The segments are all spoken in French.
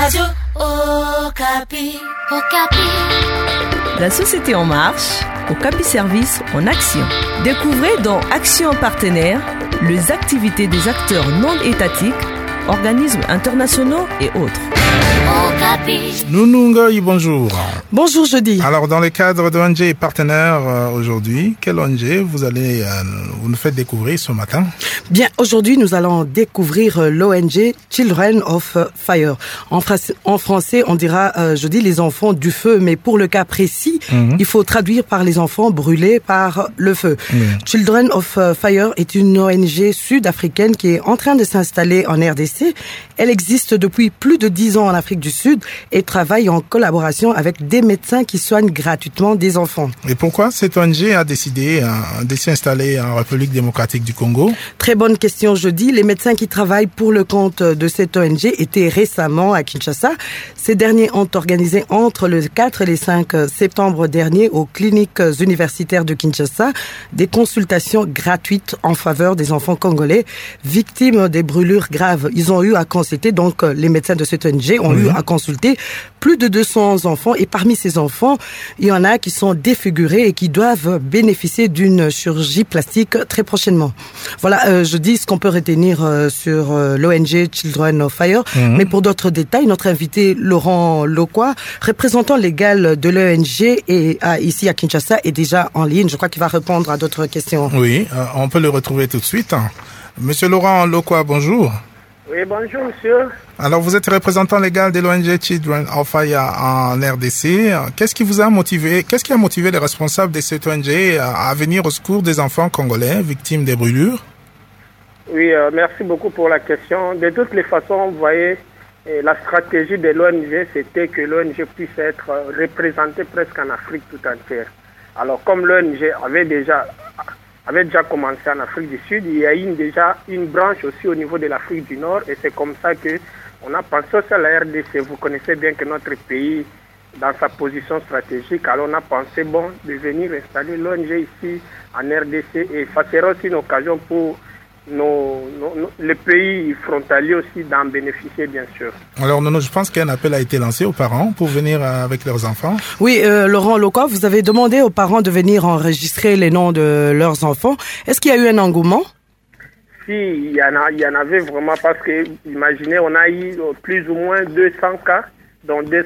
Radio Okapi. Okapi. La société en marche, Okapi Service en action. Découvrez dans Action Partenaire les activités des acteurs non étatiques, organismes internationaux et autres. Okapi. Nounou Ngoy, bonjour. Bonjour Jeudi. Alors, dans le cadre de ONG et partenaires aujourd'hui, quelle ONG vous nous faites découvrir ce matin? Bien, aujourd'hui, nous allons découvrir l'ONG Children of Fire. En français, on dira, jeudi, les enfants du feu, mais pour le cas précis, il faut traduire par les enfants brûlés par le feu. Children of Fire est une ONG sud-africaine qui est en train de s'installer en RDC. Elle existe depuis plus de 10 ans en Afrique du Sud et travaille en collaboration avec des médecins qui soignent gratuitement des enfants. Et pourquoi cette ONG a décidé de s'installer en République démocratique du Congo? Très bonne question, Jeudi. Les médecins qui travaillent pour le compte de cette ONG étaient récemment à Kinshasa. Ces derniers ont organisé entre le 4 et le 5 septembre dernier aux cliniques universitaires de Kinshasa des consultations gratuites en faveur des enfants congolais victimes des brûlures graves. Ils ont eu à consulter, donc les médecins de cette ONG ont eu à consulter plus de 200 enfants et parmi ces enfants, il y en a qui sont défigurés et qui doivent bénéficier d'une chirurgie plastique très prochainement. Voilà, je dis ce qu'on peut retenir sur l'ONG Children of Fire, mais pour d'autres détails, notre invité Laurent Lokwa, représentant légal de l'ONG et ici à Kinshasa, est déjà en ligne. Je crois qu'il va répondre à d'autres questions. Oui, on peut le retrouver tout de suite. Monsieur Laurent Lokwa, bonjour. Oui, bonjour monsieur. Alors, vous êtes représentant légal de l'ONG Children of Fire en RDC. Qu'est-ce qui a motivé les responsables de cette ONG à venir au secours des enfants congolais victimes des brûlures? Oui, merci beaucoup pour la question. De toutes les façons, vous voyez, la stratégie de l'ONG, c'était que l'ONG puisse être représentée presque en Afrique tout entière. Alors, comme l'ONG avait déjà commencé en Afrique du Sud, il y a déjà une branche aussi au niveau de l'Afrique du Nord et c'est comme ça que on a pensé aussi à la RDC. Vous connaissez bien que notre pays, dans sa position stratégique, alors on a pensé de venir installer l'ONG ici en RDC et ça sera aussi une occasion pour les pays frontaliers aussi d'en bénéficier, bien sûr. Alors, je pense qu'un appel a été lancé aux parents pour venir avec leurs enfants. Oui, Laurent Lokwa, vous avez demandé aux parents de venir enregistrer les noms de leurs enfants. Est-ce qu'il y a eu un engouement? Si, il y en avait vraiment parce que, imaginez, on a eu plus ou moins 200 cas, dont 200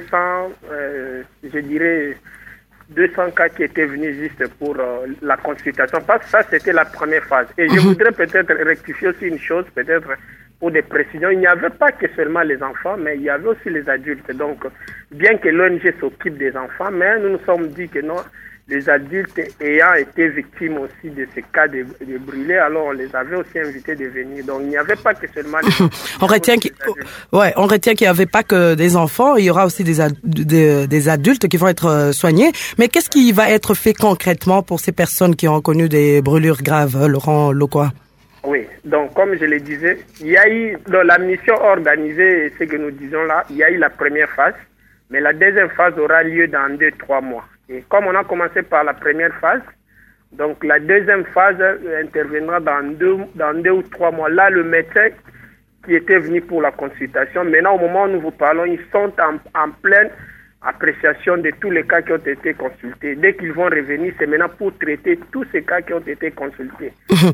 cas qui étaient venus juste pour la consultation. Parce que ça, c'était la première phase. Et je voudrais peut-être rectifier aussi une chose, peut-être pour des précisions. Il n'y avait pas que seulement les enfants, mais il y avait aussi les adultes. Donc, bien que l'ONG s'occupe des enfants, mais nous nous sommes dit que non, les adultes ayant été victimes aussi de ces cas de brûlés, alors on les avait aussi invités de venir. Donc, il n'y avait pas que seulement les enfants. On retient qu'il n'y avait pas que des enfants, il y aura aussi des adultes qui vont être soignés. Mais qu'est-ce qui va être fait concrètement pour ces personnes qui ont connu des brûlures graves, Laurent Lokwa? Oui, donc comme je le disais, il y a eu, dans la mission organisée, ce que nous disons là, il y a eu la première phase, mais la deuxième phase aura lieu dans 2-3 mois. Et comme on a commencé par la première phase, donc la deuxième phase interviendra dans deux ou 3 mois. Là, le médecin qui était venu pour la consultation, maintenant au moment où nous vous parlons, ils sont en pleine appréciation de tous les cas qui ont été consultés. Dès qu'ils vont revenir, c'est maintenant pour traiter tous ces cas qui ont été consultés.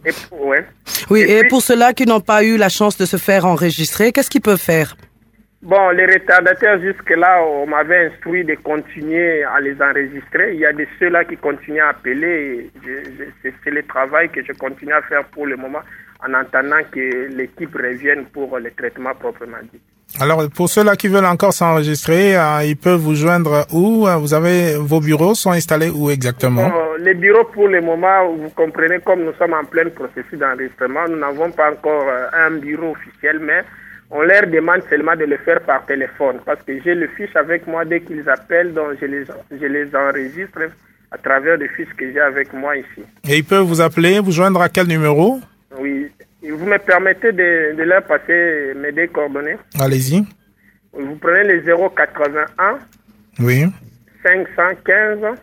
Et pour ceux-là qui n'ont pas eu la chance de se faire enregistrer, qu'est-ce qu'ils peuvent faire? Bon, les retardataires, jusque-là, on m'avait instruit de continuer à les enregistrer. Il y a de ceux-là qui continuent à appeler. C'est le travail que je continue à faire pour le moment, en attendant que l'équipe revienne pour le traitement proprement dit. Alors, pour ceux-là qui veulent encore s'enregistrer, ils peuvent vous joindre où? Vos bureaux sont installés où exactement? Les bureaux, pour le moment, vous comprenez, comme nous sommes en plein processus d'enregistrement, nous n'avons pas encore un bureau officiel, mais on leur demande seulement de le faire par téléphone parce que j'ai le fiche avec moi dès qu'ils appellent, donc je les enregistre à travers le fiche que j'ai avec moi ici. Et ils peuvent vous appeler, vous joindre à quel numéro? Oui, vous me permettez de leur passer mes deux coordonnées? Allez-y. Vous prenez les 081 oui 515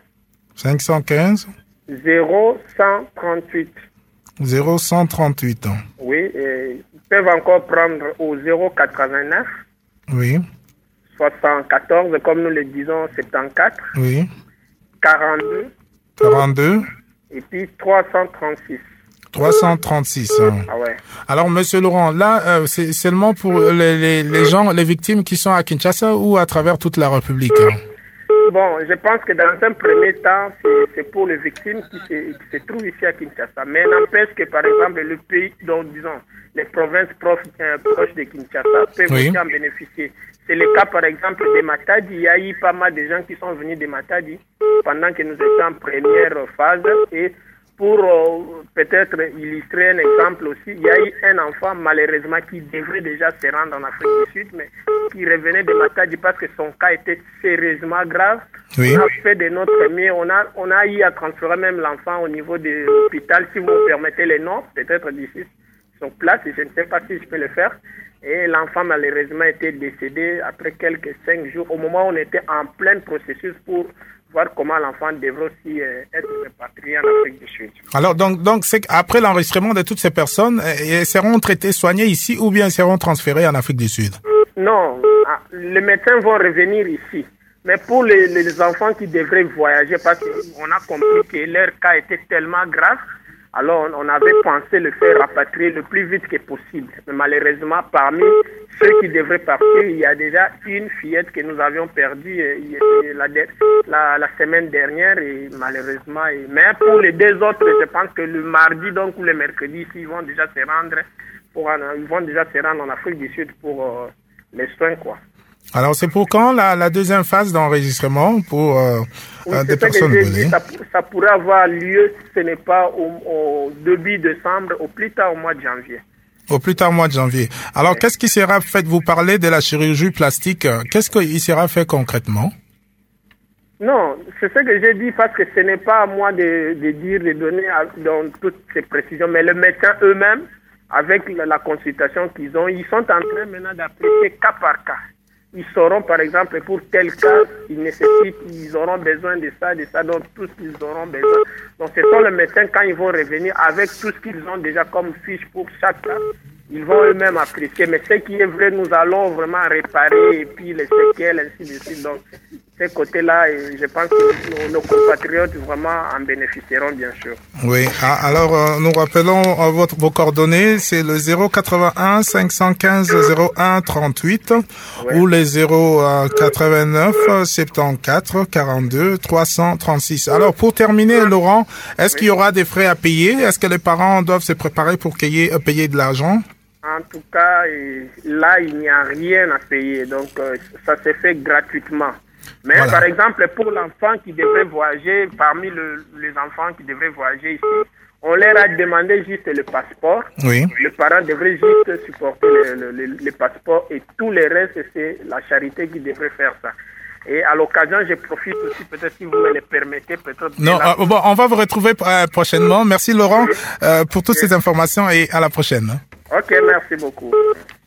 0138 0138. Oui, et ils peuvent encore prendre au 089 oui 74, comme nous le disons, 74. Oui. 42. 42. Et puis 336. 336. Ah ouais. Alors, Monsieur Laurent, là, c'est seulement pour les gens, les victimes qui sont à Kinshasa ou à travers toute la République? Bon, je pense que dans un premier temps, c'est pour les victimes qui se trouvent ici à Kinshasa. Mais n'empêche que, par exemple, le pays, donc disons, les provinces proches de Kinshasa peuvent aussi en bénéficier. C'est le cas, par exemple, de Matadi. Il y a eu pas mal de gens qui sont venus de Matadi pendant que nous étions en première phase. Et pour peut-être illustrer un exemple aussi, il y a eu un enfant malheureusement qui devrait déjà se rendre en Afrique du Sud, mais qui revenait de Matadi parce que son cas était sérieusement grave. Oui. On a fait de notre mieux, on a eu à transférer même l'enfant au niveau de l'hôpital, si vous me permettez les noms, peut-être d'ici sur place, et je ne sais pas si je peux le faire. Et l'enfant malheureusement était décédé après quelques 5 jours, au moment où on était en plein processus pour voir comment l'enfant devrait aussi être répatrié en Afrique du Sud. Alors, donc c'est qu'après l'enregistrement de toutes ces personnes, elles seront traitées, soignées ici ou bien elles seront transférées en Afrique du Sud? Non, les médecins vont revenir ici. Mais pour les enfants qui devraient voyager, parce qu'on a compris que leur cas était tellement grave, alors on avait pensé le faire rapatrier le plus vite que possible. Mais malheureusement, parmi ceux qui devraient partir, il y a déjà une fillette que nous avions perdue la semaine dernière. Et malheureusement, mais pour les 2 autres, je pense que le mardi donc ou le mercredi, ils vont déjà se rendre en Afrique du Sud pour les soins, quoi. Alors, c'est pour quand la deuxième phase d'enregistrement pour des personnes volées? Ça pourrait avoir lieu, ce n'est pas au début décembre, au plus tard au mois de janvier. Au plus tard au mois de janvier. Alors, qu'est-ce qui sera fait? Vous parlez de la chirurgie plastique. Qu'est-ce qui sera fait concrètement? Non, c'est ce que j'ai dit parce que ce n'est pas à moi de donner dans toutes ces précisions, mais les médecins eux-mêmes, avec la consultation qu'ils ont, ils sont en train maintenant d'apprécier cas par cas. Ils sauront, par exemple, pour tel cas, ils auront besoin de ça, donc tout ce qu'ils auront besoin. Donc, ce sont les médecins, quand ils vont revenir, avec tout ce qu'ils ont déjà comme fiche pour chaque cas, ils vont eux-mêmes apprécier. Mais ce qui est vrai, nous allons vraiment réparer, et puis les séquelles, ainsi de suite. Donc, ces côtés-là, je pense que nos compatriotes vraiment en bénéficieront, bien sûr. Oui, alors nous rappelons vos coordonnées, c'est le 081 515 01 38 ou les 089 74 42 336. Alors pour terminer, Laurent, est-ce qu'il y aura des frais à payer? Est-ce que les parents doivent se préparer pour payer de l'argent? En tout cas, là, il n'y a rien à payer, donc ça se fait gratuitement. Mais voilà. Par exemple, pour l'enfant qui devrait voyager, parmi les enfants qui devraient voyager ici, on leur a demandé juste le passeport. Oui. Le parent devrait juste supporter le passeport et tout le reste, c'est la charité qui devrait faire ça. Et à l'occasion, je profite aussi, peut-être si vous me le permettez, peut-être... Non, bon, on va vous retrouver prochainement. Merci Laurent pour toutes ces informations et à la prochaine. Ok, merci beaucoup.